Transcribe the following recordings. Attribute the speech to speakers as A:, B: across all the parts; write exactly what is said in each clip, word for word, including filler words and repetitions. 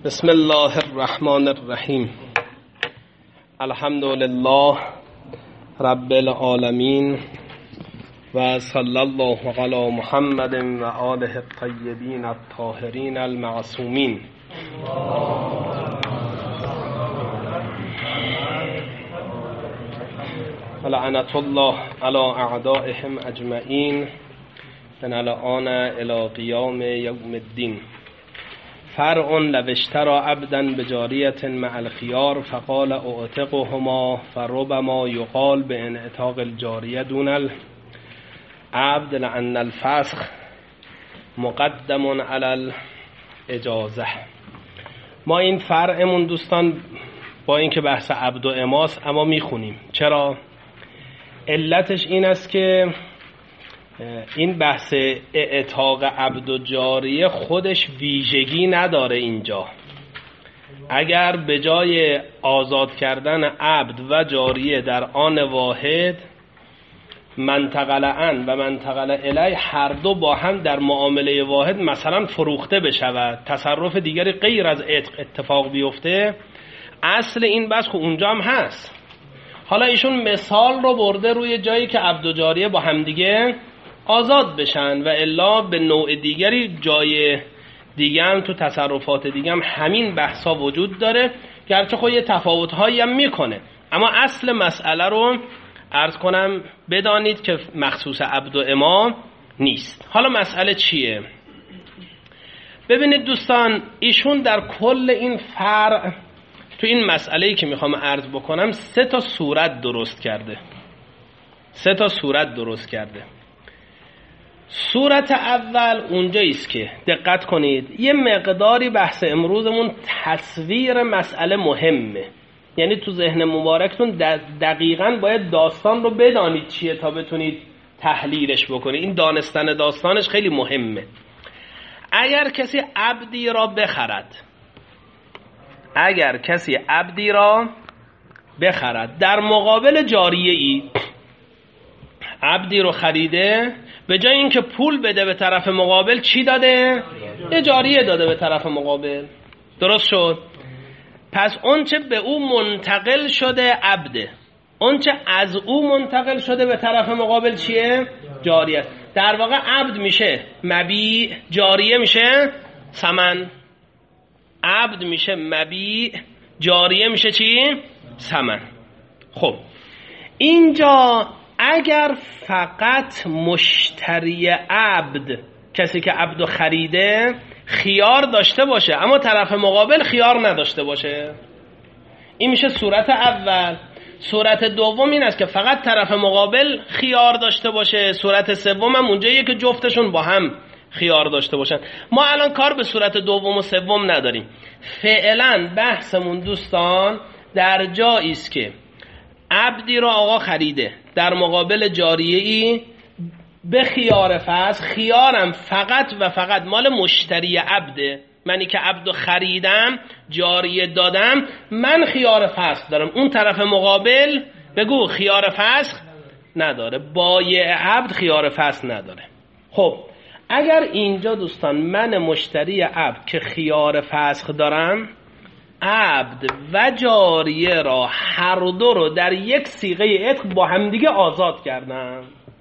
A: بسم الله الرحمن الرحیم. الحمد لله رب العالمین و صلی الله علی محمد و آله الطیبین الطاهرین المعصومین. لعنت الله علی اعدائهم اجمعین من الآن الی قیام یوم الدین. فرع لو اشترى عبدا بجاریة مع الخيار فقال اعتقهما فربما يقال بانعتاق الجاریه دون العبد لأن الفسخ مقدم على الاجازه. ما این فرعمون دوستان با اینکه بحث عبد و اماس اما میخونیم. چرا؟ علتش این است که این بحث اعتاق عبد و جاریه خودش ویژگی نداره اینجا. اگر به جای آزاد کردن عبد و جاریه در آن واحد منتقل ان و منتقل الی هر دو با هم در معامله واحد مثلا فروخته بشود، تصرف دیگری غیر از عتق اتفاق بیفته، اصل این بحث خب اونجا هم هست. حالا ایشون مثال رو برده روی جایی که عبد و جاریه با هم دیگه آزاد بشن و الا به نوع دیگری جای دیگه هم تو تصرفات دیگه هم همین بحثا وجود داره، گرچه خود یه تفاوت‌هایی هم میکنه، اما اصل مسئله رو عرض کنم بدانید که مخصوص عبد و اما نیست. حالا مسئله چیه؟ ببینید دوستان، ایشون در کل این فرع تو این مسئله‌ای که میخوام عرض بکنم سه تا صورت درست کرده. سه تا صورت درست کرده. صورت اول اونجایی است که دقت کنید یه مقداری بحث امروزمون تصویر مسئله مهمه، یعنی تو ذهن مبارکتون دقیقاً باید داستان رو بدانید چیه تا بتونید تحلیلش بکنید. این دانستن داستانش خیلی مهمه. اگر کسی عبدی را بخرد اگر کسی عبدی را بخرد در مقابل جاریه ای، عبدی رو خریده، به جای اینکه پول بده به طرف مقابل چی داده؟ یه جاریه داده به طرف مقابل. درست شد؟ پس اون چه به او منتقل شده عبده، اون چه از او منتقل شده به طرف مقابل چیه؟ جاریه. در واقع عبد میشه مبیع، جاریه میشه ثمن. عبد میشه مبیع، جاریه میشه چی؟ ثمن. خب اینجا اگر فقط مشتری عبد، کسی که عبدو خریده، خیار داشته باشه اما طرف مقابل خیار نداشته باشه، این میشه صورت اول. صورت دوم این است که فقط طرف مقابل خیار داشته باشه. صورت سوم هم اونجاییه که جفتشون با هم خیار داشته باشن. ما الان کار به صورت دوم و سوم نداریم. فعلا بحثمون دوستان در جایی است که عبدی رو آقا خریده در مقابل جاریه ای به خیار فسخ. خیارم فقط و فقط مال مشتری عبده. منی که عبدو خریدم، جاریه دادم، من خیار فسخ دارم. اون طرف مقابل بگو خیار فسخ نداره، بایع عبد خیار فسخ نداره. خب اگر اینجا دوستان من مشتری عبد که خیار فسخ دارم، عبد و جاریه را هر دو رو در یک صیغه عتق با همدیگه آزاد کردم،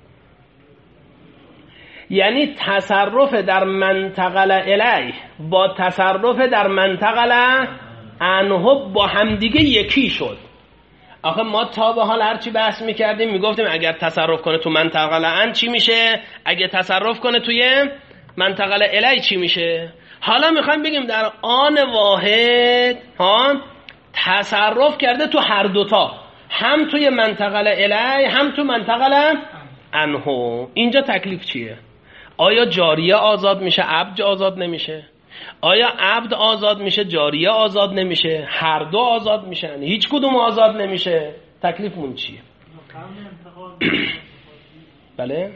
A: یعنی تصرف در منتقل الیه با تصرف در منتقل عنه با همدیگه یکی شد. آخه ما تا به حال هرچی بحث میکردیم میگفتیم اگر تصرف کنه تو منتقل عن چی میشه، اگه تصرف کنه توی منتقل الی چی میشه. حالا میخوایم بگیم در آن واحد ها تصرف کرده تو هر دوتا، هم توی منتقل الی هم تو منتقل عنه. اینجا تکلیف چیه؟ آیا جاریه آزاد میشه، عبد آزاد نمیشه؟ آیا عبد آزاد میشه، جاریه آزاد نمیشه؟ هر دو آزاد میشن، هیچ کدوم آزاد نمیشه. تکلیفمون چیه؟ بله؟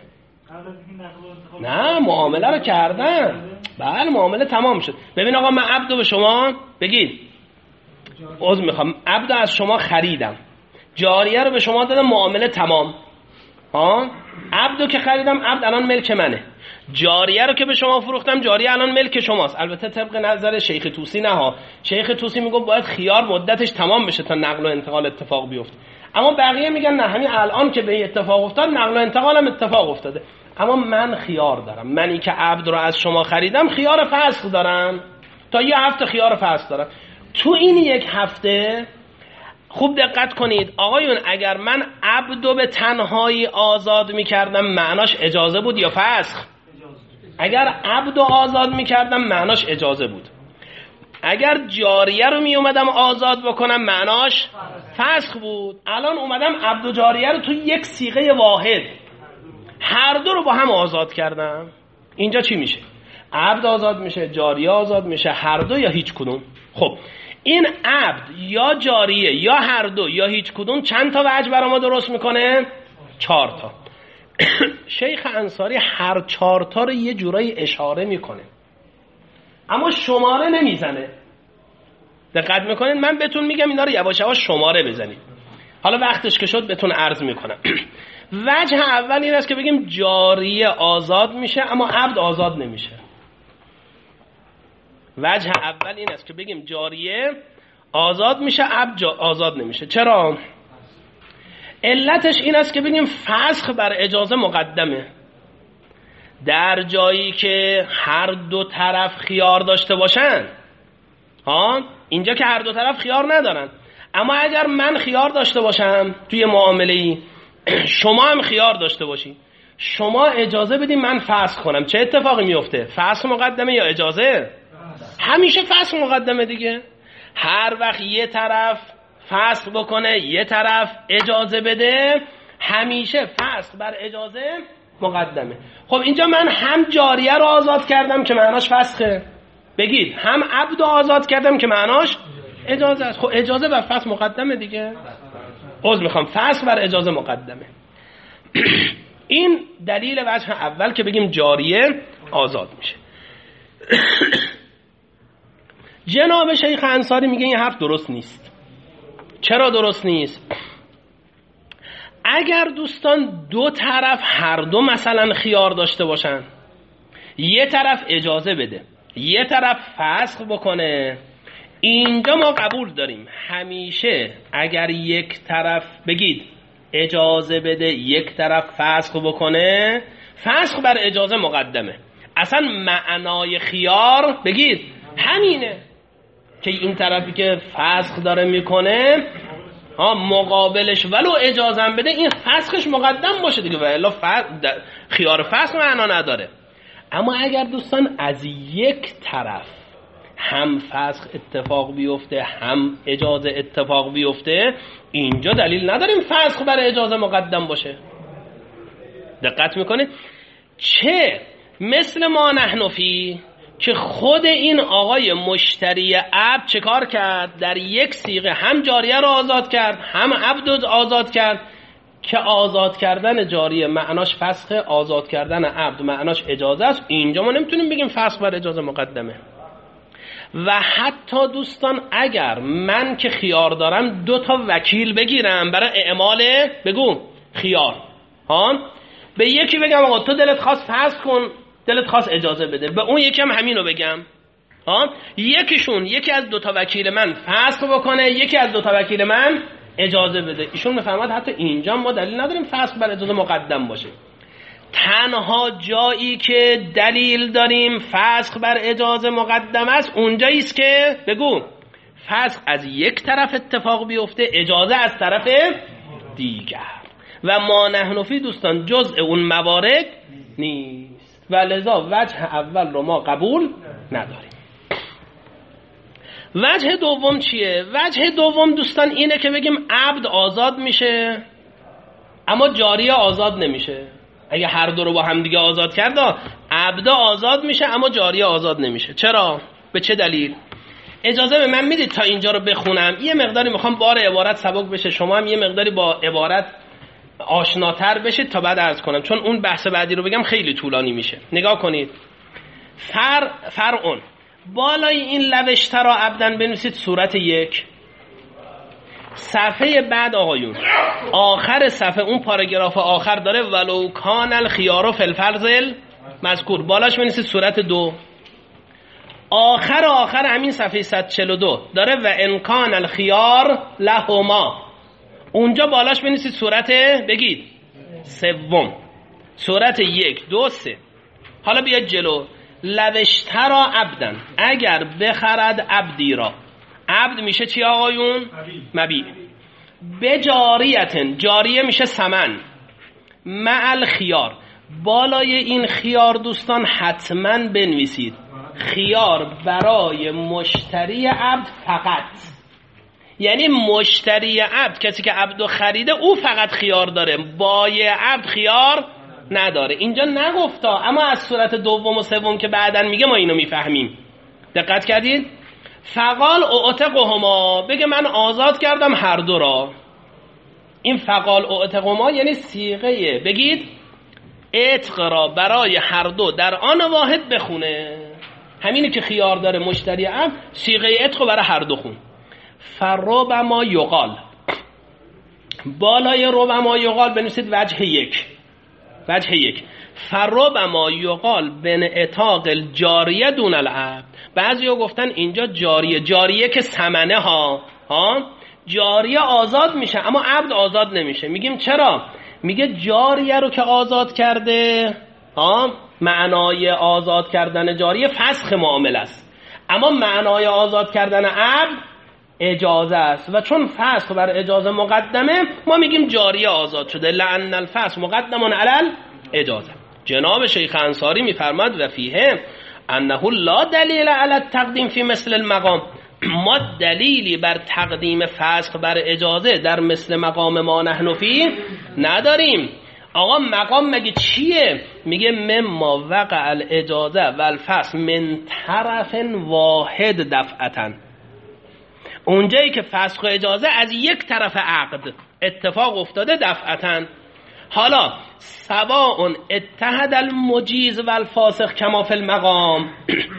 A: نه، معامله رو کردن. بله معامله تمام شد. ببین آقا من عبدو به شما بگید عذر میخوام، عبدو از شما خریدم، جاریه رو به شما دادم، معامله تمام. ها عبدو که خریدم، عبد الان ملک منه. جاریه رو که به شما فروختم، جاریه الان ملک شماست. البته طبق نظر شیخ طوسی نه ها، شیخ طوسی میگه باید خیار مدتش تمام بشه تا نقل و انتقال اتفاق بیفته، اما بقیه میگن نه، همین الان که به اتفاق افتاد نقل و انتقالم اتفاق افتاده. اما من خیار دارم، منی که عبد رو از شما خریدم خیار فسخ دارم، تا یه هفته خیار فسخ دارم. تو این یک هفته خوب دقت کنید آقایون، اگر من عبدو به تنهایی آزاد میکردم معناش اجازه بود یا فسخ؟ اگر عبدو آزاد میکردم معناش اجازه بود. اگر جاریه رو میومدم آزاد بکنم معناش فسخ بود. الان اومدم عبد و جاریه رو تو یک صیغه واحد هر دو رو با هم آزاد کردم. اینجا چی میشه؟ عبد آزاد میشه، جاریه آزاد میشه، هر دو یا هیچ کدوم. خب این عبد یا جاریه یا هر دو یا هیچ کدوم چند تا وجه برای ما درست میکنه؟ چهار تا. شیخ انصاری هر چهار تا رو یه جورایی اشاره میکنه اما شماره نمیزنه. دقت میکنید؟ من بهتون میگم اینا رو یواش یواش شماره بزنید، حالا وقتش که شد بهتون عرض میکنم. وجه اول این است که بگیم جاریه آزاد میشه اما عبد آزاد نمیشه. وجه اول این است که بگیم جاریه آزاد میشه عبد آزاد نمیشه. چرا؟ علتش این است که بگیم فسخ بر اجازه مقدمه. در جایی که هر دو طرف خیار داشته باشن، ها اینجا که هر دو طرف خیار ندارن، اما اگر من خیار داشته باشم توی معامله‌ای، شما هم خیار داشته باشی، شما اجازه بدین من فسخ کنم، چه اتفاقی میفته؟ فسخ مقدمه یا اجازه؟ همیشه فسخ مقدمه دیگه. هر وقت یه طرف فسخ بکنه یه طرف اجازه بده، همیشه فسخ بر اجازه مقدمه. خب اینجا من هم جاریه رو آزاد کردم که معناش فسخه، بگید هم عبد رو آزاد کردم که معناش اجازه است. خب اجازه بر فسخ مقدمه دیگه. عذر میخوام، فسخ بر اجازه مقدمه. این دلیل وجه اول که بگیم جاریه آزاد میشه. جناب شیخ انصاری میگه این حرف درست نیست. چرا درست نیست؟ اگر دوستان دو طرف هر دو مثلا خیار داشته باشن، یه طرف اجازه بده یه طرف فسخ بکنه، اینجا ما قبول داریم همیشه اگر یک طرف بگید اجازه بده یک طرف فسخ بکنه، فسخ بر اجازه مقدمه. اصلا معنای خیار بگید همینه که این طرفی که فسخ داره میکنه ها مقابلش ولو اجازه هم بده این فسخش مقدم باشه دیگه، و الا خیار فسخ معنا نداره. اما اگر دوستان از یک طرف هم فسخ اتفاق بیفته هم اجازه اتفاق بیفته، اینجا دلیل نداریم فسخ برای اجازه مقدم باشه. دقت میکنید؟ چه مثل ما نحنفی که خود این آقای مشتری عبد چه کار کرد؟ در یک صیغه هم جاریه رو آزاد کرد هم عبد رو آزاد کرد، که آزاد کردن جاریه معناش فسخ، آزاد کردن عبد معناش اجازه است. اینجا ما نمیتونیم بگیم فسخ بر اجازه مقدمه. و حتی دوستان اگر من که خیار دارم دو تا وکیل بگیرم برای اعمال بگو خیار، ها به یکی بگم آقا تو دلت خواست فسخ کن، دلت خواست اجازه بده، به اون یکی هم همینو بگم، ها یکیشون یکی از دو تا وکیل من فسخ بکنه، یکی از دو تا وکیل من اجازه بده. ایشون میفرماد حتی اینجا ما دلیل نداریم فسخ بر اجازه مقدم باشه. تنها جایی که دلیل داریم فسخ بر اجازه مقدم است اونجایی است که بگو فسخ از یک طرف اتفاق بیفته، اجازه از طرف دیگر. و ما نحنفی دوستان جزء اون موارد نیست و لذا وجه اول رو ما قبول نداریم. وجه دوم چیه؟ وجه دوم دوستان اینه که بگیم عبد آزاد میشه اما جاریه آزاد نمیشه. اگه هر دو رو با هم دیگه آزاد کرد، عبد آزاد میشه اما جاریه آزاد نمیشه. چرا؟ به چه دلیل؟ اجازه به من میدید تا اینجا رو بخونم؟ یه مقداری میخوام بار عبارت سبک بشه، شما هم یه مقداری با عبارت آشناتر بشید تا بعد عرض کنم، چون اون بحث بعدی رو بگم خیلی طولانی میشه. نگاه کنید. فر فرعون بالای این لوشترا عبدن بنویسید صورت یک. صفحه بعد آقایون آخر صفحه اون پاراگراف آخر داره ولو کان الخیار فی الفرض مذکور، بالاش بنویسید صورت دو. آخر آخر همین صفحه صد و چهل و دو داره و امکان الخیار لهما، اونجا بالاش بنویسید صورت بگید سوم، صورت یک دو سه. حالا بیاد جلو، لوشترا عبدن، اگر بخرد عبدی را، عبد میشه چی آقایون؟ مبیع. بجاریتن، جاریه میشه ثمن. مع الخیار، بالای این خیار دوستان حتما بنویسید خیار برای مشتری عبد فقط، یعنی مشتری عبد، کسی که عبدو خریده، او فقط خیار داره، بایع عبد خیار نداره. اینجا نگفتا، اما از صورت دوم و سوم که بعدن میگه ما اینو میفهمیم. دقت کردید؟ فقال اعتقهما، بگه من آزاد کردم هر دو را. این فقال اعتقهما یعنی صیغه بگید عتق را برای هر دو در آن واحد بخونه، همینی که خیار داره مشتری عبد، صیغه عتق برای هر دو خون. فربما یقال، بالای ربما یقال بنویسید وجه یک، وجه یک. فربما یقال بن اتاق الجاریه دون العبد، بعضیا گفتن اینجا جاریه، جاریه که ثمنه ها ها جاریه آزاد میشه اما عبد آزاد نمیشه. میگیم چرا؟ میگه جاریه رو که آزاد کرده، ها معنای آزاد کردن جاریه فسخ معامله است، اما معنای آزاد کردن عبد اجازه است، و چون فسخ بر اجازه مقدمه ما میگیم جاریه آزاد شده. لأن الفسخ مقدم علی اجازه. جناب شیخ انصاری میفرماد و فیه انه لا دلیل علی التقدیم فی مثل المقام، ما دلیلی بر تقدیم فسخ بر اجازه در مثل مقام ما نحن فی نداریم. آقا مقام مگه چیه؟ میگه مما وقع الاجازه و الفسخ من طرف واحد دفعتن، اونجایی که فسخ و اجازه از یک طرف عقد اتفاق افتاده دفعتن. حالا سواء اتحد المجیز و الفاسخ کما فی المقام،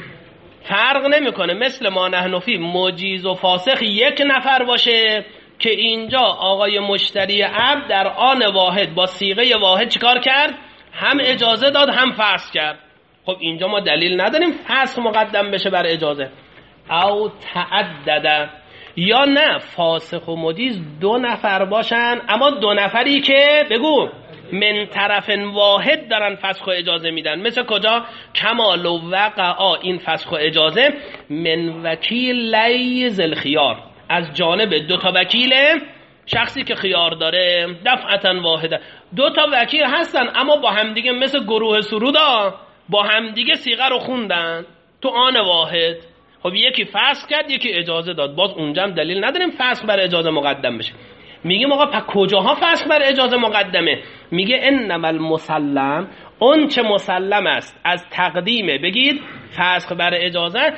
A: فرق نمیکنه مثل ما نحن فی مجیز و فاسخ یک نفر باشه که اینجا آقای مشتری عبد در آن واحد با صیغه واحد چیکار کرد؟ هم اجازه داد هم فسخ کرد. خب اینجا ما دلیل نداریم فسخ مقدم بشه بر اجازه. او تعدد، یا نه فاسخ و مجیز دو نفر باشن اما دو نفری که بگو من طرف واحد دارن فسخ و اجازه میدن. مثل کجا؟ کما لو وقعا، این فسخ و اجازه من وکیل لیز الخیار، از جانب دو تا وکیل شخصی که خیار داره دفعتا واحده. دو تا وکیل هستن اما با همدیگه مثل گروه سرودا با همدیگه صیغه رو خوندن تو آن واحد. خب یکی فسخ کرد یکی اجازه داد، باز اونجا هم دلیل نداریم فسخ بر اجازه مقدم بشه. میگیم آقا پس کجاها فسخ بر اجازه مقدمه؟ میگه انما المسلم، اون چه مسلم است از تقدیمه بگید فسخ بر اجازه،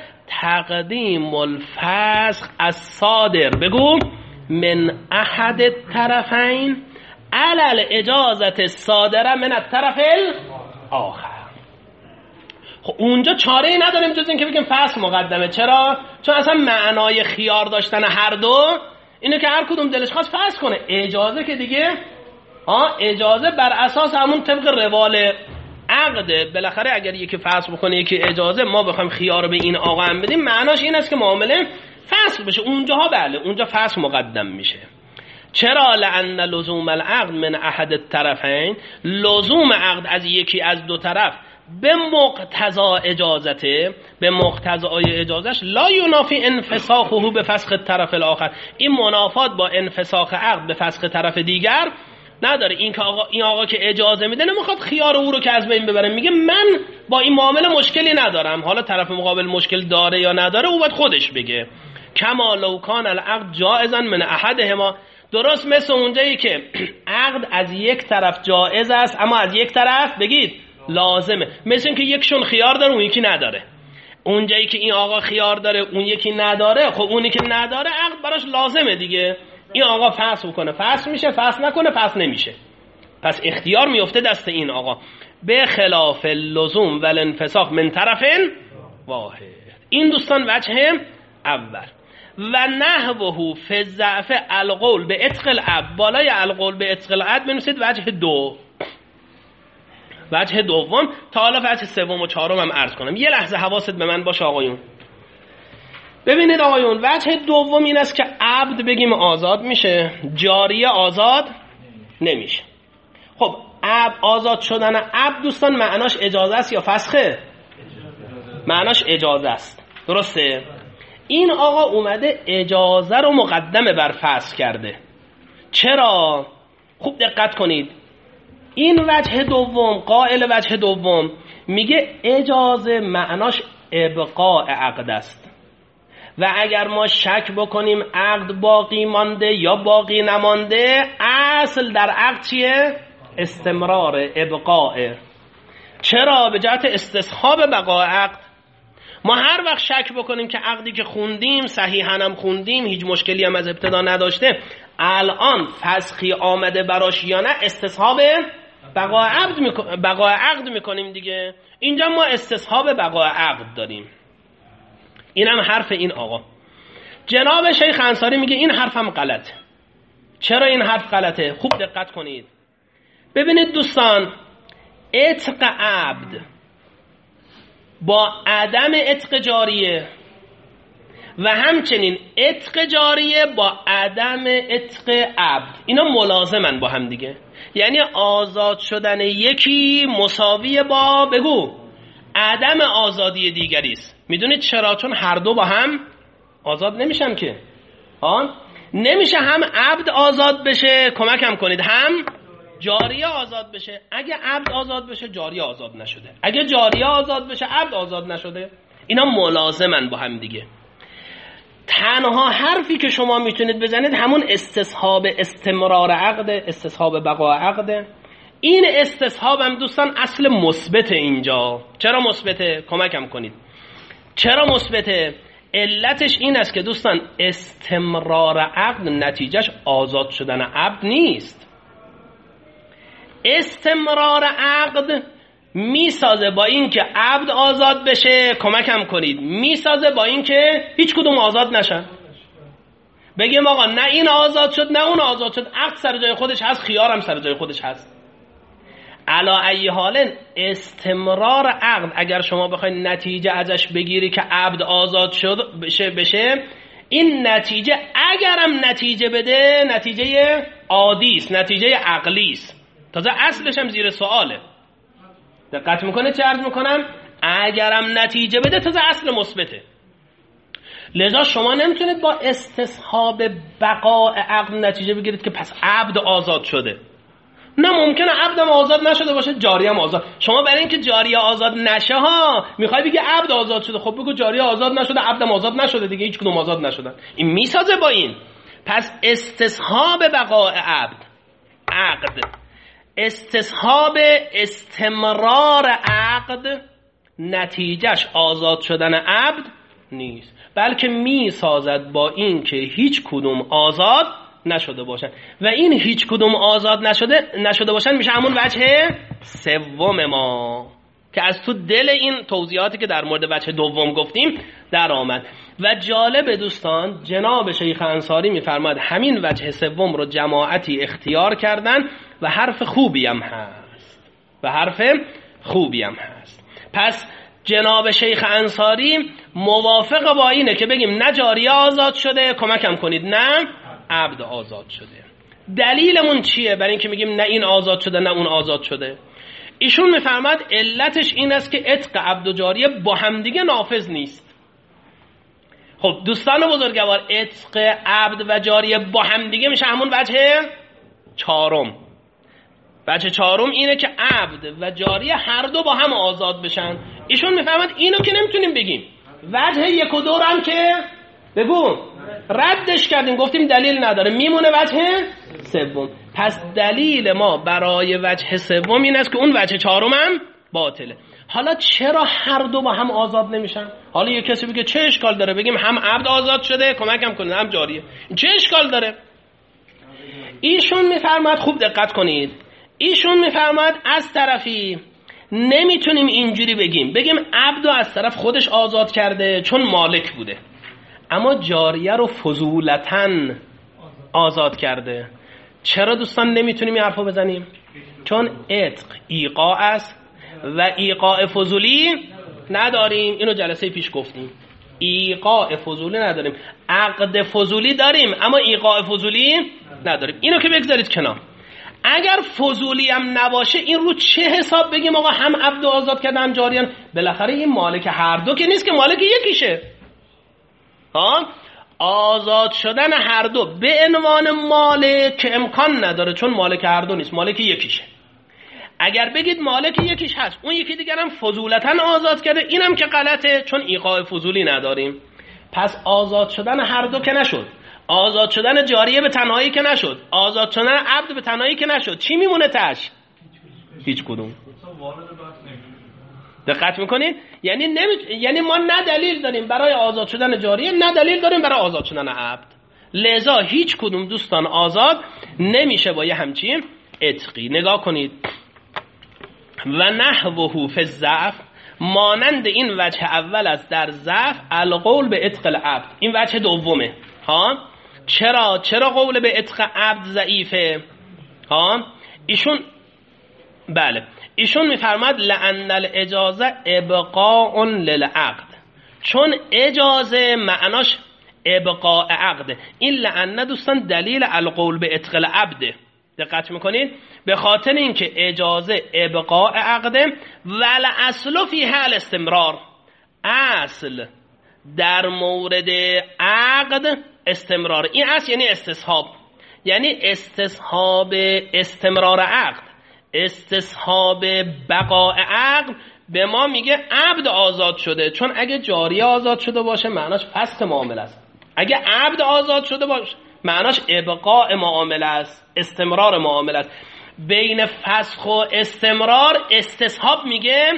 A: تقدیم الفسخ از صادر بگو من احد الطرفین علی الاجازه الصادره من الطرف الاخر. خب اونجا چاره ای نداریم جز این که بگیم فسخ مقدمه. چرا؟ چون اصلا معنای خیار داشتن هر دو اینه که هر کدوم دلش خواست فسخ کنه. اجازه که دیگه ها اجازه بر اساس همون طبق روال عقده، بالاخره اگر یکی فسخ بکنه یکی اجازه، ما بخوایم خیار به این آقا هم بدیم معناش این است که معامله فسخ بشه. اونجاها بله اونجا فسخ مقدم میشه. چرا؟ لأن لزوم العقد من احد الطرفین، لزوم عقد از یکی از دو طرف به مقتضا اجازته، به مقتضای اجازش، لا ینافی انفساخه به فسخ طرف الاخر، این منافات با انفساخ عقد به فسخ طرف دیگر نداره. این که آقا این آقا که اجازه میده نمیخواد خیار او رو که از بین ببره، میگه من با این معامله مشکلی ندارم، حالا طرف مقابل مشکل داره یا نداره او باید خودش بگه. کما لو کان العقد جائزا من احدهما، درست مثل اونجایی که عقد از یک طرف جائز است اما از یک طرف بگید لازمه، مثل این که یکشون خیار داره اون یکی نداره. اونجایی که این آقا خیار داره اون یکی نداره، خب اونی که نداره عقد براش لازمه دیگه، این آقا فسخ کنه فسخ میشه، فسخ نکنه فسخ نمیشه. پس اختیار میفته دست این آقا، به خلاف اللزوم و الانفساخ من طرف واحد. این دوستان وجه اول. و نحوه فی الضعف القول به عتق العبد، بالای القول به عتق العبد بنویسید وجه دو. وجه دوم. تا حالا وجه سوم و چهارم هم عرض کنم. یه لحظه حواست به من باشه آقایون. ببینید آقایون، وجه دوم این است که عبد بگیم آزاد میشه، جاریه آزاد نمیشه. خب عبد آزاد شدن عبد دوستان معناش اجازه است یا فسخه؟ معناش اجازه است، درسته؟ این آقا اومده اجازه رو مقدمه بر فسخ کرده. چرا؟ خوب دقت کنید. این وجه دوم، قائل وجه دوم میگه اجازه معناش ابقاء عقد است و اگر ما شک بکنیم عقد باقی مانده یا باقی نمانده، اصل در عقد چیه؟ استمرار، ابقاء. چرا؟ به جهت استصحاب بقاء عقد. ما هر وقت شک بکنیم که عقدی که خوندیم صحیحاً هم خوندیم، هیچ مشکلی هم از ابتدا نداشته، الان فسخی آمده براش یا نه، استصحاب بقاء عقد میکنیم بقاء عقد میکنیم دیگه. اینجا ما استصحاب بقاء عقد داریم. اینم حرف این آقا. جناب شیخ انصاری میگه این حرفم غلطه. چرا این حرف غلطه؟ خوب دقت کنید. ببینید دوستان، عتق عبد با عدم عتق جاریه و همچنین عتق جاریه با عدم عتق عبد، اینا ملازمن با هم دیگه. یعنی آزاد شدن یکی مساوی با بگو عدم آزادی دیگری است. میدونید چرا؟ چون هر دو با هم آزاد نمیشن که. آن نمیشه هم عبد آزاد بشه، کمکم کنید، هم جاریه آزاد بشه. اگه عبد آزاد بشه جاریه آزاد نشده، اگه جاریه آزاد بشه عبد آزاد نشده. اینا ملازمن با هم دیگه. تنها حرفی که شما میتونید بزنید همون استصحاب استمرار عقد، استصحاب بقاء عقد. این استصحاب هم دوستان اصل مثبت اینجا. چرا مثبته؟ کمکم کنید. چرا مثبته؟ علتش این است که دوستان استمرار عقد نتیجهش آزاد شدن عبد نیست. استمرار عقد میسازه با این که عبد آزاد بشه، کمکم کنید، میسازه با این که هیچ کدوم آزاد نشن. بگیم آقا نه این آزاد شد نه اون آزاد شد، عقد سر جای خودش هست، خیار هم سر جای خودش هست. علا ای حال استمرار عقد اگر شما بخواید نتیجه ازش بگیری که عبد آزاد شد بشه بشه این نتیجه اگرم نتیجه بده نتیجه عادی است، نتیجه عقلی است، تازه اصلش هم زیر سواله. دقت میکنه چه عرض میکنم؟ اگرم نتیجه بده تازه اصل مثبته. لذا شما نمیتونید با استصحاب بقاء عقد نتیجه بگیرید که پس عبد آزاد شده. نه، ممکنه عبدم آزاد نشده باشه، جاریه هم آزاد. شما برای اینکه جاریه آزاد نشه ها میخوای بگی عبد آزاد شده، خب بگو جاریه آزاد نشده عبدم آزاد نشده دیگه، هیچ کدوم آزاد نشدن. این میسازه با این. پس استصحاب بقاء عبد عقد، استصحاب استمرار عقد نتیجهش آزاد شدن عبد نیست، بلکه میسازد با این که هیچ کدوم آزاد نشده باشن و این هیچ کدوم آزاد نشده نشده باشن میشه همون وجه سوم ما که از تو دل این توضیحاتی که در مورد وجه دوم گفتیم در آمد. و جالب دوستان، جناب شیخ انصاری میفرماد همین وجه سوم رو جماعتی اختیار کردن و حرف خوبی هم هست و حرف خوبی هم هست. پس جناب شیخ انصاری موافق با اینه که بگیم نه جاریه آزاد شده، کمکم کنید، نه عبد آزاد شده. دلیلمون چیه برای اینکه میگیم نه این آزاد شده نه اون آزاد شده؟ ایشون میفرماد علتش این است که عتق عبد و جاریه با همدیگه نافذ نیست. خب دوستان بزرگوار، عتق عبد و جاریه با همدیگه میشه همون وجه چهارم. وجه چهارم اینه که عبد و جاریه هر دو با هم آزاد بشن. ایشون میفرماد اینو که نمیتونیم بگیم. وجه یک و دو هم که بگو ردش کردیم، گفتیم دلیل نداره، میمونه وجه سوم. پس دلیل ما برای وجه سوم این است که اون وجه چهارم هم باطله. حالا چرا هر دو با هم آزاد نمیشن؟ حالا یه کسی بگه چه اشکال داره بگیم هم عبد آزاد شده، کمکم کنید، هم جاریه، چه اشکال داره؟ ایشون میفرماد خوب دقت کنید، ایشون میفرماد از طرفی نمیتونیم اینجوری بگیم بگیم عبد از طرف خودش آزاد کرده چون مالک بوده، اما جاریه رو فضولتاً آزاد کرده. چرا دوستان نمیتونیم این حرفو بزنیم؟ چون عتق ایقاع است، و ایقاع فضولی نداریم. اینو جلسه پیش گفتیم. ایقاع فضولی نداریم، عقد فضولی داریم اما ایقاع فضولی نداریم. اینو که بگذارید کنار. اگر فضولی هم نباشه این رو چه حساب بگیم آقا هم عبد آزاد کرده هم جاریان؟ بالاخره این مالک هر دو که نیست که، مالک یکیشه. ها آزاد شدن هر دو به عنوان مالک امکان نداره، چون مالک هر دو نیست، مالک یکیشه. اگر بگید مالک یکیش هست، اون یکی دیگر هم فضولتاً آزاد کرده، اینم که غلطه، چون ایقاع فضولی نداریم. پس آزاد شدن هر دو که نشد، آزاد شدن جاریه به تنهایی که نشد، آزاد شدن عبد به تنهایی که نشد، چی میمونه تاش؟ هیچ کدوم. دقت میکنید؟ یعنی نمی... یعنی ما نه دلیل داریم برای آزاد شدن جاریه، نه دلیل داریم برای آزاد شدن عبد. لذا هیچ کدوم دوستان آزاد نمیشه با یه همچین عتقی. نگاه کنید. و نحوه فی الضعف، مانند این وجه اول از در ضعف، القول به عتق العبد. این وجه دومه. ها چرا چرا قول به عتق عبد ضعیفه؟ ها ایشون بله ایشون میفرماد لأن الاجازه ابقاء للعقد، چون اجازه معناش ابقاء عقد. این لأن دوستان دلیل القول به عتق العبد. دقت میکنید؟ به خاطر اینکه اجازه ابقاء عقده ول اصل فیها الاستمرار، اصل در مورد عقد استمرار. این اصل یعنی استصحاب، یعنی استصحاب استمرار عقد، استصحاب بقاء عقد. به ما میگه عبد آزاد شده، چون اگه جاریه آزاد شده باشه معناش فسخ معامله است، اگه عبد آزاد شده باشه معناش ابقاء معامله است، استمرار معامله است. بین فسخ و استمرار استصحاب میگه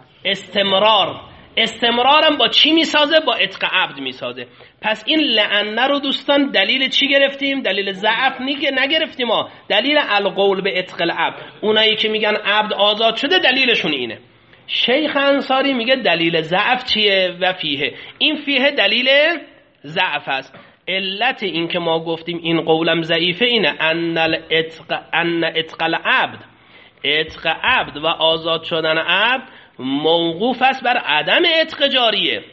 A: استمرار، استمرارم با چی میسازه؟ با عتق عبد میسازه. پس این لعنه رو دوستان دلیل چی گرفتیم؟ دلیل ضعف نیگه نگرفتیم ما، دلیل القول به عتق العبد. اونایی که میگن عبد آزاد شده دلیلشون اینه. شیخ انصاری میگه دلیل ضعف چیه؟ و فیه، این فیه دلیل ضعف است. علت این که ما گفتیم این قولم ضعیفه اینه ان الاتق ان اتق العبد، اتق عبد و آزاد شدن عبد موقوف است بر عدم اتق جاریه.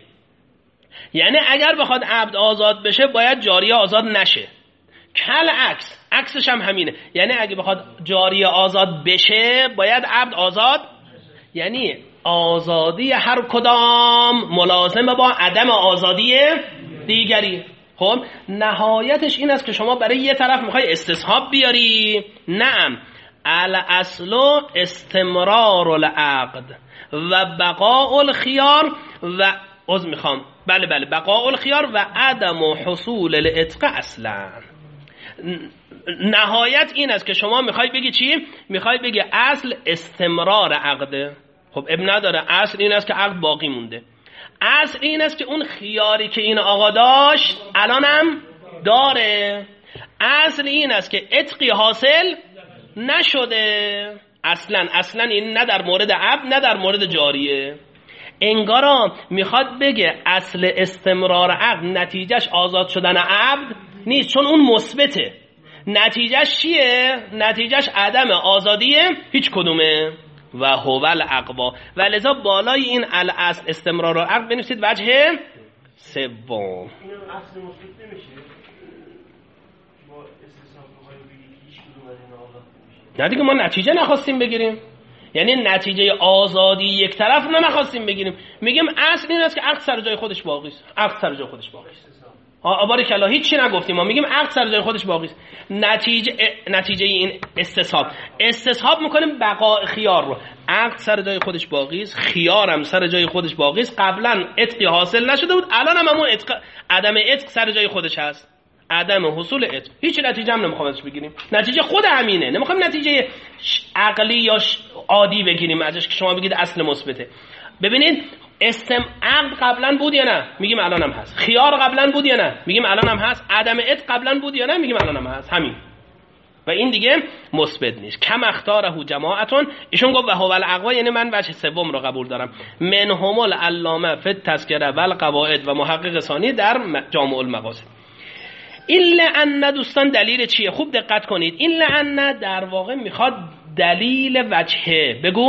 A: یعنی اگر بخواد عبد آزاد بشه باید جاریه آزاد نشه. کل عکس، عکسش هم همینه. یعنی اگه بخواد جاریه آزاد بشه باید عبد آزاد، یعنی آزادی هر کدام ملازم با عدم آزادی دیگری. خب نهایتش این است که شما برای یه طرف میخوای استصحاب بیاری. نعم، الاصل استمرار العقد و بقاء الخيار و عذر میخوام بله بله بقاء الخيار و عدم حصول العتق اصلا. نهایت این است که شما میخوای بگی چی؟ میخوای بگی اصل استمرار عقده. خب ابن نداره، اصل این است که عقد باقی مونده. اصل این است که اون خیاری که این آقا داشت الانم داره. اصل این است که عتقی حاصل نشده اصلا. اصلا این نه در مورد عبد نه در مورد جاریه. انگارا میخواد بگه اصل استمرار عقد نتیجهش آزاد شدن عبد نیست، چون اون مثبته. نتیجهش چیه؟ نتیجهش عدم آزادیه هیچ کدومه. و هو الاقوا. و لذا بالای این الاصل استمرار عقد بنویسید وجه سوم.
B: اینو اصل مثبت نمیشه با استثناء بخوایم بگیم هیچ کدوم از اینا آزاد نمیشه.
A: نه دیگه، ما نتیجه نخواستیم بگیریم. یعنی نتیجه آزادی یک طرف رو نخواستیم بگیریم. میگیم اصل این است که عقد سر جای خودش باقی است. عقد سر جای خودش باقی است. آبارک الله، هیچ چی نگفتیم. ما میگیم عقد سر جای خودش باقی است. نتیجه نتیجه این استصحاب استصحاب میکنیم بقاء خیار رو. عقد سر جای خودش باقی است، خیار هم سر جای خودش باقی است. قبلا عتقی حاصل نشده بود، الان هم همون عتق عدم عتق سر جای خودش هست. عدم حصول عتق. هیچ نتیجه هم نمیخوام ازش بگیریم. نتیجه خود همینه. نمیخوام نتیجه عقلی یا عادی بگیریم ازش که شما بگید اصل مثبته. ببینید استم عقد قبلا بود یا نه؟ میگیم الان هم هست. خیار قبلا بود یا نه؟ میگیم الان هم هست. عدم عتق قبلا بود یا نه؟ میگیم الان هم هست. همین. و این دیگه مثبت نیست. کم اختاره جماعتون. ایشون گفت و هو الاقوا، یعنی من وجه سوم رو قبول دارم. منهم العلامه فی التذکره و القواعد و محقق ثانی در جامع المقاصد. این لعن دوستان دلیل چیه؟ خوب دقت کنید. این لعن در واقع میخواد دلیل وجهه. بگو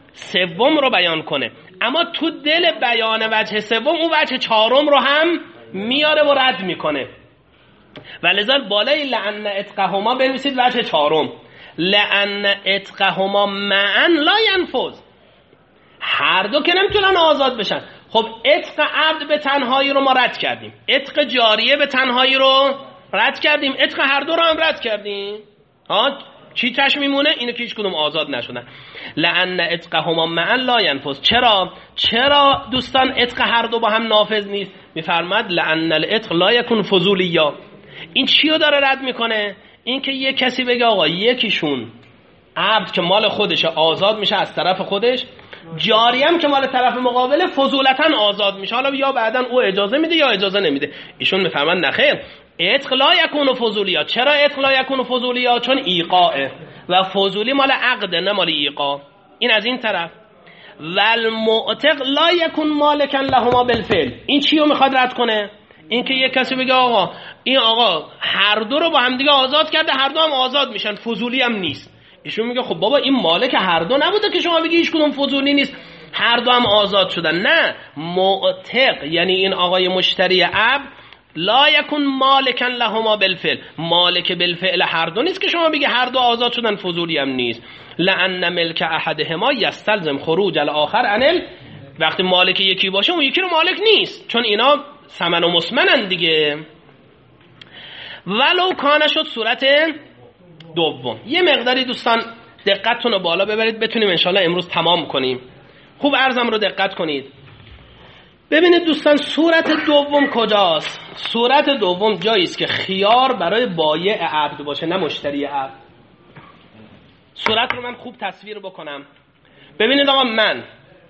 A: سوم رو بیان کنه، اما تو دل بیان وجه سوم اون وجه چهارم رو هم میاره و رد میکنه. ولذا بالای لأن اتقهما بنویسید وجه چهارم، لأن اتقهما معا لا ینفذ، هر دو که نمیتونن آزاد بشن. خب عتق عبد به تنهایی رو ما رد کردیم، عتق جاریه به تنهایی رو رد کردیم، عتق هر دو رو هم رد کردیم. ها چی تش میمونه؟ اینو که هیچ کدوم آزاد نشدن. لأن عتقهما معا لا ینفذ. چرا چرا دوستان عتق هر دو با هم نافذ نیست؟ میفرماد لأن العتق لا یکون فضولیا. این چی رو داره رد میکنه؟ این که یک کسی بگه آقا یکیشون عبد که مال خودشه آزاد میشه از طرف خودش، جاری هم که مال طرف مقابل فضولتاً آزاد میشه، حالا یا بعداً او اجازه میده یا اجازه نمیده. ایشون میفرمان نخیر، عتق لا یکون فضولیا. چرا عتق لا یکون فضولیا؟ چون ایقاعه و فضولی مال عقده نه مال ایقاع. این از این طرف. والمعتق لا یکون مالکا لهما بالفعل. این چی رو میخواد رد کنه؟ این که یک کسی بگه آقا این آقا هر دو رو با هم دیگه آزاد کرده، هر دو هم آزاد میشن، فضولی هم نیست. ایشون میگه خب بابا این مالک هر دو نبوده که شما بگی هیچ کدوم فضولی نیست، هر دو هم آزاد شدن. نه، معتق یعنی این آقای مشتری عبد لا یکون مالکا لهما بالفعل، مالک بالفعل هر دو نیست که شما بگی هر دو آزاد شدن، فضولی هم نیست. لأن ملک احدهما یستلزم خروج الاخر عن، وقتی مالک یکی باشه اون یکی رو مالک نیست، چون اینا ثمن و مسمنن دیگه. ولو کانه شد صورت دوم. یه مقداری دوستان دقتتون رو بالا ببرید بتونیم انشالله امروز تمام کنیم. خوب عرضم رو دقت کنید. ببینید دوستان صورت دوم کجاست؟ صورت دوم جایی است که خیار برای بایع عبد باشه نه مشتری عبد. صورت رو من خوب تصویر بکنم. ببینید آقا من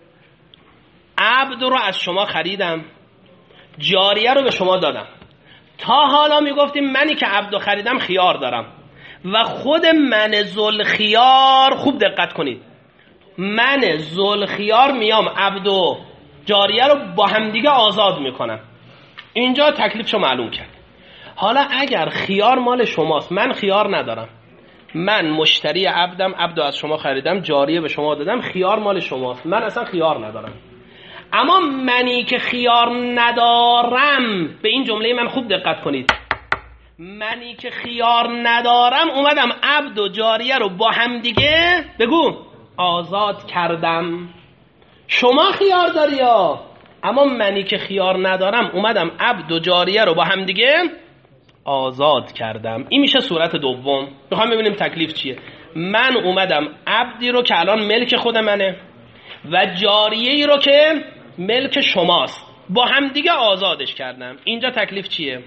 A: عبد رو از شما خریدم، جاریه رو به شما دادم. تا حالا میگفتیم منی که عبد رو خریدم خیار دارم و خود من ذوالخیار، خوب دقت کنید، من ذوالخیار میام عبد و جاریه رو با همدیگه آزاد میکنم. اینجا تکلیفشو معلوم کرد. حالا اگر خیار مال شماست، من خیار ندارم، من مشتری عبدم، عبدو از شما خریدم، جاریه به شما دادم، خیار مال شماست، من اصلا خیار ندارم. اما منی که خیار ندارم، به این جمله من خوب دقت کنید، منی که خیار ندارم اومدم عبد و جاریه رو با هم دیگه بگو آزاد کردم. شما خیار داری یا؟ اما منی که خیار ندارم اومدم عبد و جاریه رو با هم دیگه آزاد کردم. این میشه صورت دوم. میخوام ببینیم تکلیف چیه. من اومدم عبدی رو که الان ملک خود منه و جاریه‌ای رو که ملک شماست با هم دیگه آزادش کردم. اینجا تکلیف چیه؟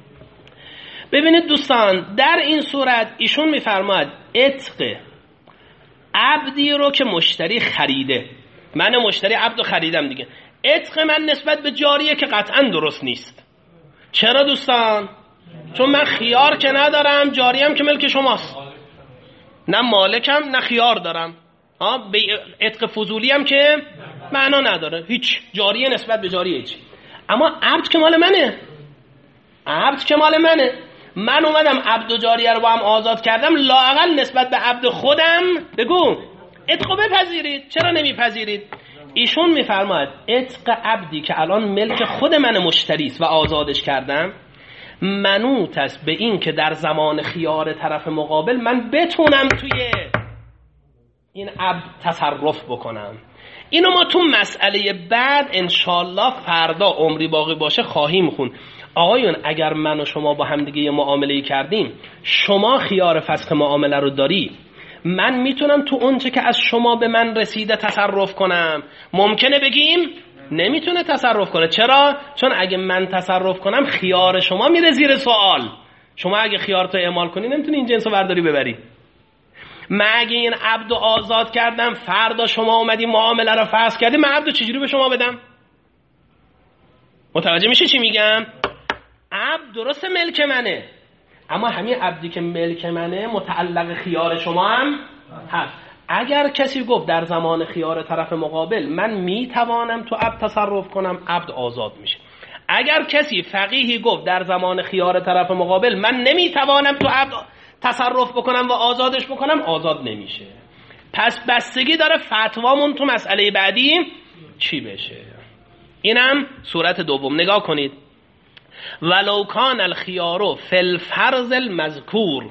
A: ببینید دوستان، در این صورت ایشون میفرماد عتق عبدی رو که مشتری خریده، من مشتری عبد رو خریدم دیگه، عتق من نسبت به جاریه که قطعا درست نیست. چرا دوستان؟ چون من خیار که ندارم، جاریم که ملک شماست، نه مالکم نه خیار دارم. ها به عتق فضولی هم که معنا نداره، هیچ جاریه نسبت به جاریه هیچ. اما عبد که مال منه، عبد که مال منه، من اومدم عبد و جاریه رو با هم آزاد کردم، لااقل نسبت به عبد خودم بگو عتق بپذیرید. چرا نمیپذیرید؟ ایشون میفرماید عتق عبدی که الان ملک خود من مشتری است و آزادش کردم، منوط است به این که در زمان خیار طرف مقابل من بتونم توی این عبد تصرف بکنم. اینو ما تو مسئله بعد انشالله فردا عمری باقی باشه خواهیم خون. آقایون اگر من و شما با هم دیگه یه معامله کردیم، شما خیار فسخ معامله رو داری، من میتونم تو اونچه که از شما به من رسیده تصرف کنم. ممکنه بگیم نمیتونه تصرف کنه. چرا؟ چون اگه من تصرف کنم خیار شما میره زیر سوال. شما اگه خیار تو اعمال کنی نمیتونی این جنسو برداری ببری. من اگه این عبدو آزاد کردم، فردا شما اومدی معامله رو فسخ کردی، من عبدو چجوری به شما بدم؟ متوجه میشه چی میگم؟ عبد درست ملک منه، اما همین عبدی که ملک منه متعلق خیار شما هم هست. اگر کسی گفت در زمان خیار طرف مقابل من میتوانم تو عبد تصرف کنم، عبد آزاد میشه. اگر کسی فقیهی گفت در زمان خیار طرف مقابل من نمیتوانم تو عبد تصرف بکنم و آزادش بکنم، آزاد نمیشه. پس بستگی داره فتوامون تو مسئله بعدی چی بشه. اینم صورت دوم. نگاه کنید. ولو کان الخیار فی الفرض المذکور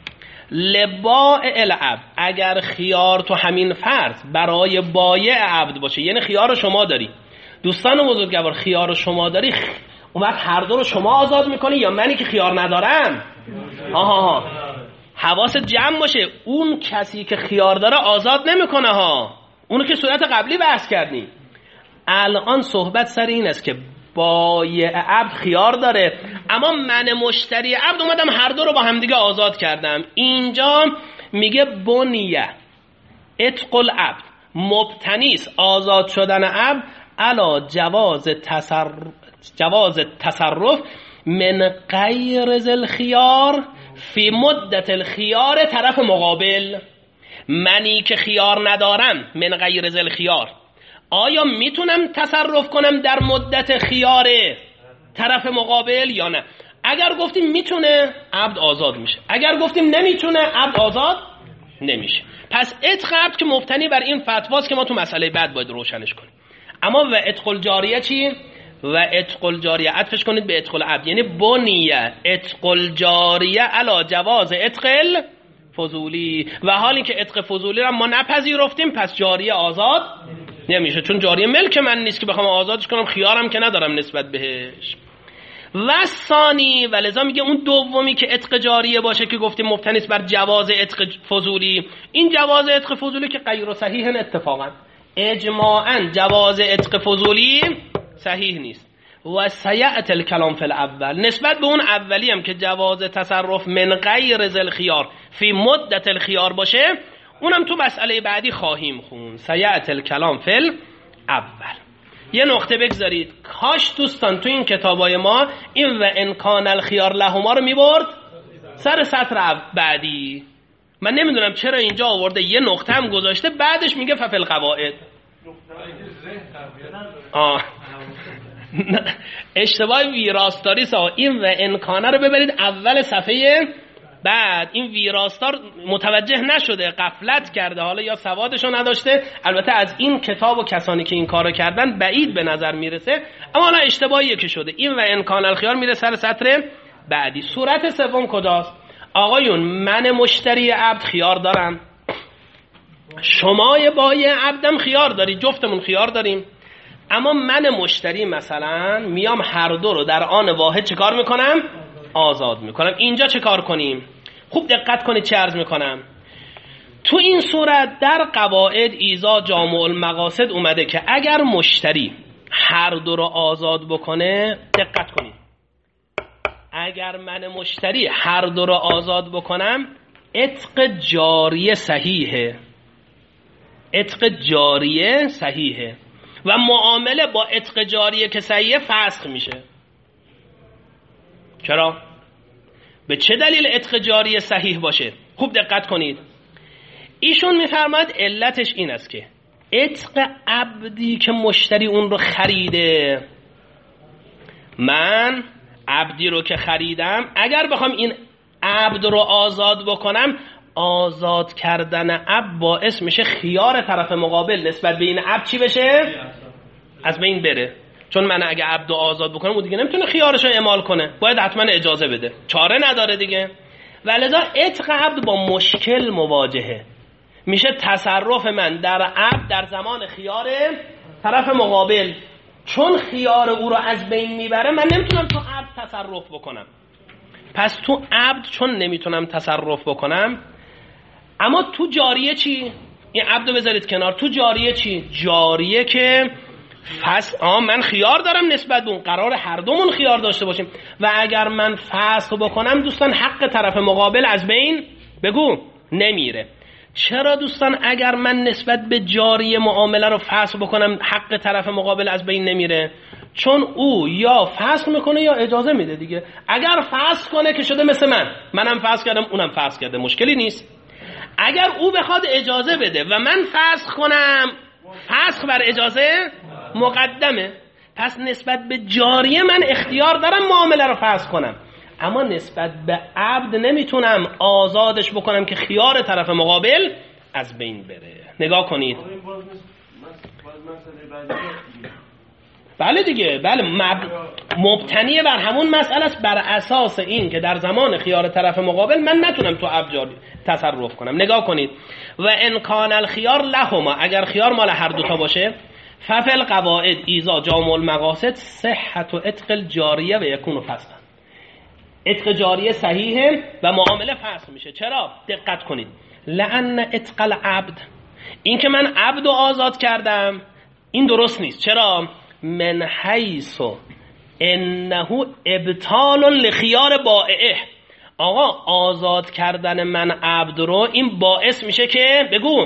A: لبائع العبد، اگر خیار تو همین فرض برای بایع عبد باشه، یعنی خیار شما داری، دوستان بزرگوار خیار شما داری، اون وقت هر دو رو شما آزاد میکنی یا منی که خیار ندارم؟ آها ها حواست جمع باشه، اون کسی که خیار داره آزاد نمیکنه ها، اونو که صورت قبلی بحث کردیم. الان صحبت سر این است که بایع عبد خیار داره، اما من مشتری عبد اومدم هر دو رو با همدیگه آزاد کردم. اینجا میگه بنیه عتق العبد، مبتنیس آزاد شدن عبد علا جواز تصرف جواز تصرف من غیر ذل خیار فی مدت الخیار طرف مقابل. منی که خیار ندارم من غیر ذل خیار، آیا میتونم تصرف کنم در مدت خیار طرف مقابل یا نه؟ اگر گفتیم میتونه عبد آزاد میشه، اگر گفتیم نمیتونه عبد آزاد نمیشه. پس عتق عبد که مبتنی بر این فتواست که ما تو مسئله بعد باید روشنش کنیم. اما و عتق الجاریه چی؟ و عتق الجاریه عطفش کنید به عتق العبد، یعنی بنیه عتق الجاریه علی جواز عتق الفضولی، و حالی که عتق فضولی را ما نپذیرفتیم پس جاریه آزاد نمیشه، چون جاریه ملک من نیست که بخوام آزادش کنم، خیارم که ندارم نسبت بهش. و ثانی، و لذا میگه اون دومی که عتق جاریه باشه که گفتیم مبتنی است بر جواز عتق فضولی، این جواز عتق فضولی که غیر صحیح اتفاقا اجماعا جواز عتق فضولی صحیح نیست. و سیأت الکلام فی الاول، نسبت به اون اولی هم که جواز تصرف من غیر ذل خیار فی مدت الخیار باشه، اونم تو مسئله بعدی خواهیم خون. سیأت الکلام فی الاول. یه نقطه بگذارید، کاش دوستان تو این کتابای ما این و انکان الخیار لهما رو میبرد سر سطر بعدی. من نمیدونم چرا اینجا آورده یه نقطه هم گذاشته بعدش میگه ففی القواعد. آه اشتباه ویراستاری سا. این و انکانه رو ببرید اول صفحه بعد. این ویراستار متوجه نشده، غفلت کرده، حالا یا سوادشو نداشته. البته از این کتاب و کسانی که این کارو کردن بعید به نظر میرسه، اما حالا اشتباهیه که شده. این و انکان الخیار میره سر سطر بعدی. صورت سوم کجاست؟ آقایون من مشتری عبد خیار دارم، شمای بایع عبدم خیار داری، جفتمون خیار داریم، اما من مشتری مثلا میام هر دو رو در آن واحد چه کار میکنم؟ آزاد میکنم. اینجا چه کار کنیم؟ خوب دقت کنید چه عرض میکنم. تو این صورت در قواعد ایزا جامع المقاصد اومده که اگر مشتری هر دو رو آزاد بکنه، دقت کنید، اگر من مشتری هر دو رو آزاد بکنم عتق جاریه صحیحه، عتق جاریه صحیحه و معامله با عتق جاریه که صحیحه فسخ میشه. چرا؟ به چه دلیل عتق جاریه صحیح باشه؟ خوب دقت کنید. ایشون میفرماد علتش این است که عتق عبدی که مشتری اون رو خریده، من عبدی رو که خریدم اگر بخوام این عبد رو آزاد بکنم، آزاد کردن عبد باعث میشه خیار طرف مقابل نسبت به این عبد چی بشه؟ از بین بره. چون من اگه عبد رو آزاد بکنم اون دیگه نمیتونه خیارش رو اعمال کنه، باید حتما اجازه بده، چاره نداره دیگه. ولذا عتق عبد با مشکل مواجهه، میشه تصرف من در عبد در زمان خیار طرف مقابل، چون خیار او رو از بین میبره من نمیتونم تو عبد تصرف بکنم. پس تو عبد چون نمیتونم تصرف بکنم، اما تو جاریه چی؟ این عبد رو بذارید کنار. تو جاریه چی؟ جاریه که فسخ، آه من خیار دارم نسبت به اون، قرار هر دومون خیار داشته باشیم و اگر من فسخ بکنم دوستان حق طرف مقابل از بین بگو نمیره. چرا دوستان اگر من نسبت به جاریه معامله رو فسخ بکنم حق طرف مقابل از بین نمیره؟ چون او یا فسخ میکنه یا اجازه میده دیگه. اگر فسخ کنه که شده مثل من، منم فسخ کردم اونم فسخ کرده، مشکلی نیست. اگر او بخواد اجازه بده و من فسخ کنم، فسخ بر اجازه مقدمه. پس نسبت به جاریه من اختیار دارم معامله رو فسخ کنم، اما نسبت به عبد نمیتونم آزادش بکنم که خیار طرف مقابل از بین بره. نگاه کنید. بله دیگه، بله مب... مبتنی بر همون مسئله است، بر اساس این که در زمان خیار طرف مقابل من نتونم تو ابجار تصرف کنم. نگاه کنید و ان کان الخيار لهما، اگر خیار مال هر دوتا باشه، ففل قواعد ایزا جامع المقاصد صحت و عتق الجاریه و یکون فسخا. عتق جاریه صحیحه و معامله فسخ میشه. چرا؟ دقت کنید. لأن عتق العبد، این که من عبد رو آزاد کردم این درست نیست. چرا؟ من حیث انه ابطال لخیار بائعه. آقا آزاد کردن من عبد رو این باعث میشه که بگو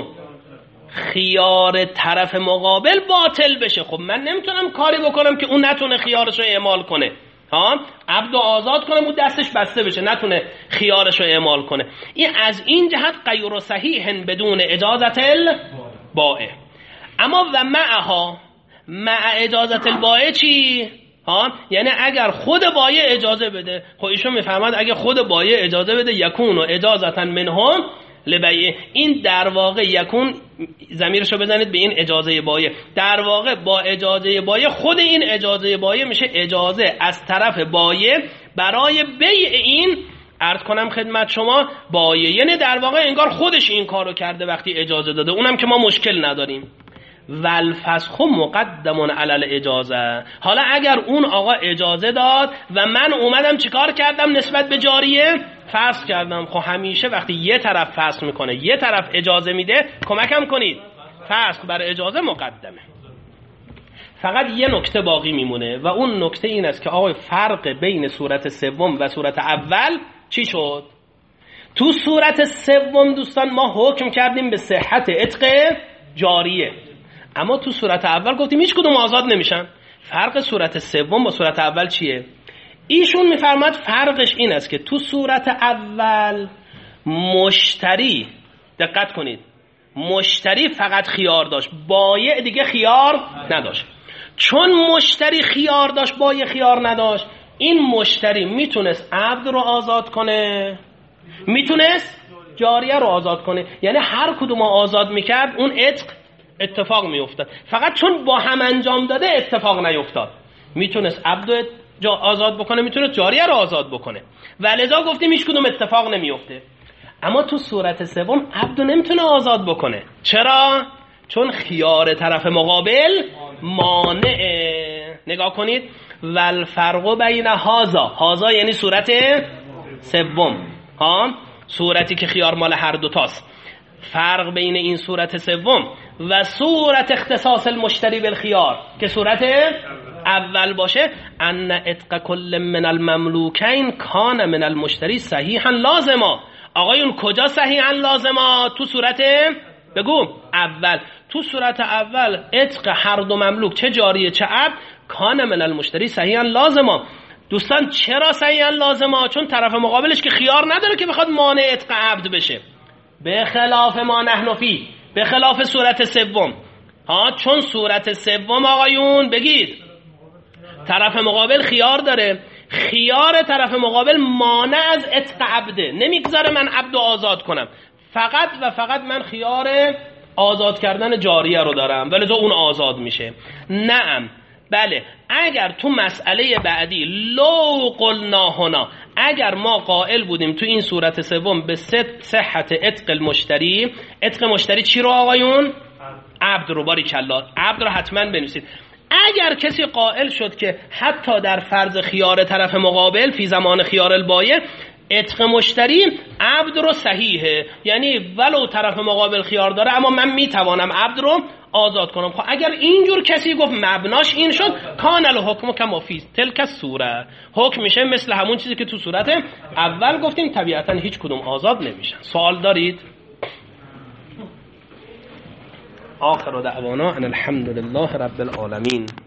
A: خیار طرف مقابل باطل بشه. خب من نمیتونم کاری بکنم که اون نتونه خیارش رو اعمال کنه. ها، عبد رو آزاد کنم اون دستش بسته بشه نتونه خیارش رو اعمال کنه. این از این جهت غیر صحیح بدون اجازت البائع. اما و معها، مع اجازت البائع چی؟ ها، یعنی اگر خود بایع اجازه بده. خب ایشون میفهمد اگه خود بایع اجازه بده یکون و اجازتا منهم لبیع، این در واقع یکون ضمیرشو بزنید به این اجازه بایع، در واقع با اجازه بایع خود این اجازه بایع میشه اجازه از طرف بایع برای بیع این، عرض کنم خدمت شما، بایع. یعنی در واقع انگار خودش این کارو کرده وقتی اجازه داده، اونم که ما مشکل نداریم. والفسخ مقدم علی الاجازه. حالا اگر اون آقا اجازه داد و من اومدم چیکار کردم نسبت به جاریه؟ فسخ کردم. خب همیشه وقتی یه طرف فسخ میکنه یه طرف اجازه میده کمکم کنید، فسخ بر اجازه مقدمه. فقط یه نکته باقی میمونه و اون نکته این است که آقا فرق بین صورت سوم و صورت اول چی شد؟ تو صورت سوم دوستان ما حکم کردیم به صحت عتق جاریه، اما تو صورت اول گفتیم هیچ کدوم آزاد نمیشن. فرق صورت سوم با صورت اول چیه؟ ایشون میفرماد فرقش این است که تو صورت اول مشتری، دقت کنید، مشتری فقط خیار داشت، بایع دیگه خیار نداشت. چون مشتری خیار داشت بایع خیار نداشت، این مشتری میتونست عبد رو آزاد کنه، میتونست جاریه رو آزاد کنه. یعنی هر کدوم رو آزاد میکرد اون عتق اتفاق میافتاد. فقط چون با هم انجام داده اتفاق نیفتاد. میتونست عبد رو آزاد بکنه، میتونست جاریه رو آزاد بکنه، ولذا گفتیم هیچ کدوم اتفاق نمیفته. اما تو صورت سوم عبد رو نمیتونه آزاد بکنه. چرا؟ چون خیار طرف مقابل مانعه. نگاه کنید والفرق بین هازا، هازا یعنی صورت سوم، ها، صورتی که خیار مال هر دو تاست. فرق بین این صورت سوم و صورت اختصاص المشتری بالخیار که صورت اول باشه، ان عتق کل من المملوکین کان من المشتری صحیحا لازما. آقایون کجا صحیحا لازما؟ تو صورت بگو اول. تو صورت اول عتق هر دو مملوک چه جاریه چه عبد کان من المشتری صحیحا لازما. دوستان چرا صحیحا لازما؟ چون طرف مقابلش که خیار نداره که بخواد مانع عتق عبد بشه، به خلاف ما نحن فی، به خلاف صورت سوم. ها، چون صورت سوم آقایون بگید طرف مقابل خیار داره، خیار طرف مقابل مانع از عتق عبده، نمیگذاره من عبد آزاد کنم، فقط و فقط من خیار آزاد کردن جاریه رو دارم ولذا اون آزاد میشه. نعم، بله، اگر تو مسئله بعدی لو قلنا هنا، اگر ما قائل بودیم تو این صورت سوم به صحت عتق المشتری، عتق مشتری چی رو آقایون؟ عبد رو. باری کلا، عبد رو حتما بنویسید. اگر کسی قائل شد که حتی در فرض خیار طرف مقابل فی زمان خیار البایع عتق مشتری عبد رو صحیحه، یعنی ولو طرف مقابل خیار داره اما من میتوانم عبد رو آزاد کنم. خب اگر اینجور کسی گفت مبناش این شد، کان الحکم کما فی تلک الصوره، حکم میشه مثل همون چیزی که تو صورت اول گفتیم، طبیعتا هیچ کدوم آزاد نمیشن. سوال دارید؟ آخر دعوانا ان الحمد لله رب العالمین.